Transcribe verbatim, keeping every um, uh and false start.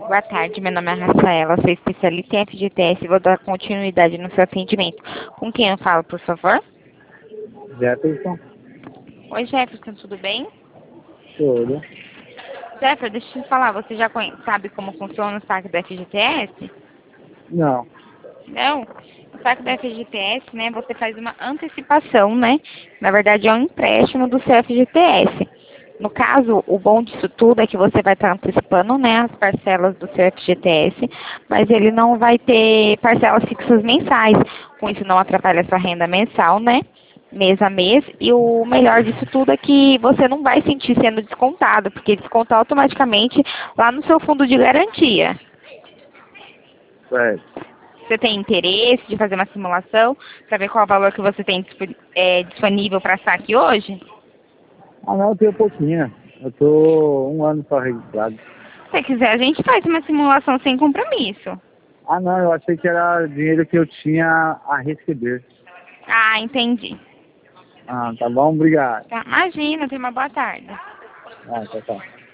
Boa tarde, meu nome é Rafaela, sou especialista em F G T S e vou dar continuidade no seu atendimento. Com quem eu falo, por favor? Jefferson, Oi, Jefferson, tudo bem? tudo. Jefferson, deixa eu te falar, você já conhe- sabe como funciona o saque do F G T S? Não. Não? O saque do F G T S, né, você faz uma antecipação, né? Na verdade, é um empréstimo do seu F G T S. No caso, o bom disso tudo é que você vai estar antecipando, né, as parcelas do seu F G T S, mas ele não vai ter parcelas fixas mensais. Com isso não atrapalha a sua renda mensal, né, mês a mês. E o melhor disso tudo é que você não vai sentir sendo descontado, porque desconta automaticamente lá no seu fundo de garantia. Certo. Você tem interesse de fazer uma simulação para ver qual o valor que você tem dispo- é, disponível para saque hoje? Ah, não, eu tenho pouquinho. Eu tô um ano só registrado. Se você quiser, a gente faz uma simulação sem compromisso. Ah, não, eu achei que era dinheiro que eu tinha a receber. Ah, entendi. Ah, tá bom, obrigado. Tá, imagina, tenha uma boa tarde. Ah, tá, tá.